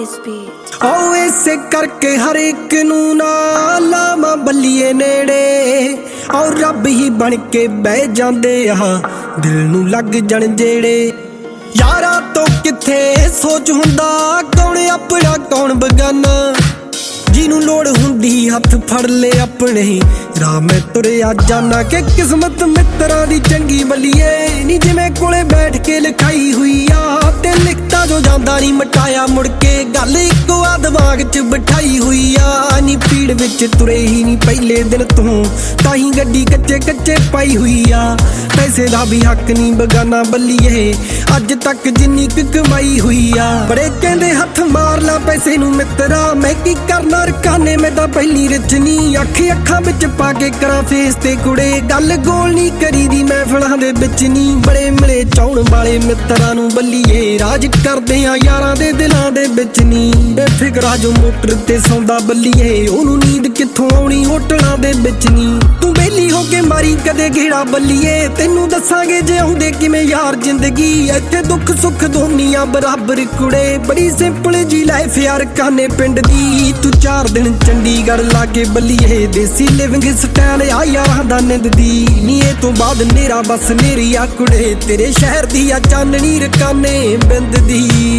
this beat। आओ ऐसे करके हर एक नू ना लावां बल्लीए नेड़े और रब ही बन के बह जांदे आ दिल नू लग जण जेड़े यारा तो किथे सोच हुंदा कौन अपना कौन बगाना जिनू लोड़ हुंदी हथ फड़ ले अपने राह में तुरिया जाना के किस्मत मित्रा दी चंगी बल्लीए नी जिवें कोले बैठ के लिखाई हुई आ ते लिखता जो जांदा नी मटाया मुड़ के गल इक्को आ दिमाग च बिठाई हुई आ नी पीड़ विच तुरे ही नी पहले दिन तों ताही गड्डी कच्चे कच्चे पाई हुई आ पैसे दा भी हक नी बगाना बल्लीए अज तक जिन्नी कमाई हुई आ बड़े कहंदे हथ मार ला पैसे नू मित्रा मैं की करना रकाने मैं तां पहली रचनी अखां विच पा के करा फेस ते कुड़े गल गोल नी करी दी महफिलां दे विच नी बड़े मिले चाउण वाले मित्रां नू बल्लीए राज करदे आ यारां दे दिलां दे विच नी बेफिकरा जो मोटर ते सौंदा बल्लीए ओनू नींद कित्थों आउणी होटलां दे विच नी तू बेली हो के मारी कदे घेड़ा बल्लीए तैनू दसांगे जे आउंदे किवें यार जिंदगी इत्थे दुख सुख दोनियां बराबर कुड़े बड़ी सिंपल जी लाइफ यार काने पिंड दी तू 4 दिन चंडीगढ़ लागे बल्लीए देसी लिविंग स्टाइल आ यारां दा निंद दी नी ए तो बाद नेरा बस नेरी आ कुड़े तेरे शहर दी आ चाननी रकाने बिंद दी।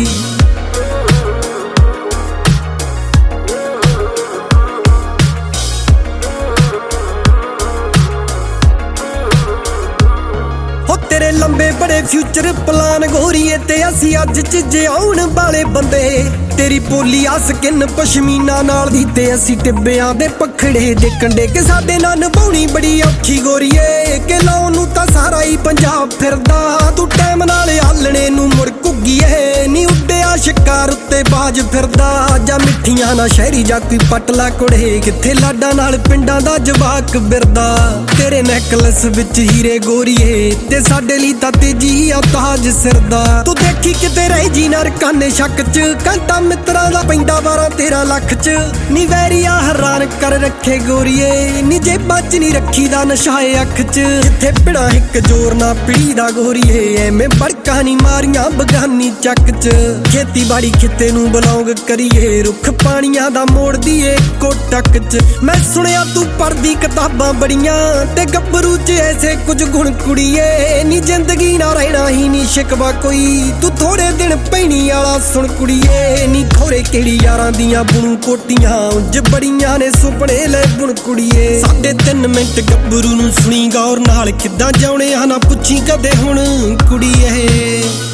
तेरे लंबे बड़े फ्यूचर प्लान गोरीए ते असी अज च जे आउण वाले बंदे तेरी पोली आ स्किन पशमीना नाल दी ते असी टिब्बियां दे पखड़े दे कंडे के साडे नाल निभाउणी बड़ी औखी गोरीए के लाउण नू तां सारा ही पंजाब फिरदा तू टाइम नाल आलणे नू मुड़ घुग्गीए नी उड्डिया शिकार उत्ते बाज फिरदा जा मिठियां ना शहरी जा कोई पटला कुड़े किथे लाडा नाल पिंडां दा जवाक बिरदा तेरे नेकलेस विच हीरे गोरीए ते साडे लई तां तेजी आ ताज सिरदा तू देखी किते रह जी ना रकाने शक च घंटा मित्रा दा पैंदा 12-13 लाख च नी वैरिया हैरान कर रखे गोरीए नी जेबां च नी रखी दा नशाए अख च जिथे पिड़ा हिक जोर ना पीड़ी दा गोरीए एवें बड़का नी मारियां बगानी चक च खेती बाड़ी खिते नू बिलोंग करिए रुख पानियां दा मोड़ दीए कोटक च मैं सुनिया तू पढ़दी किताबां बड़ियां ते गब्बरू च ऐसे कुछ गुण कुड़ीए नी जिंदगी ना रहना ही नी शिकवा कोई तू थोड़े दिन पैनी आला सुन कुड़ीए नी खोरे केड़ी यारां दियां बुणू कोटियां उंज बड़ियां ने सुपने ले बुण कुड़ीए 3.5 मिंट गब्बरू नू सुनी गौर नाल किदां जाउणे आ ना पुछी कदे हुण कुड़ीए।